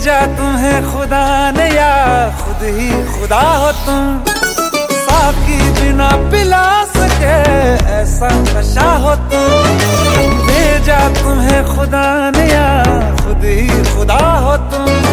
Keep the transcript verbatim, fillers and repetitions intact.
जा तुम्हें खुदा ने या खुद ही खुदा हो तुम, साकी बिना पिला सके ऐसा नशा हो तुम। भेजा तुम्हें खुदा ने या खुद ही खुदा हो तुम।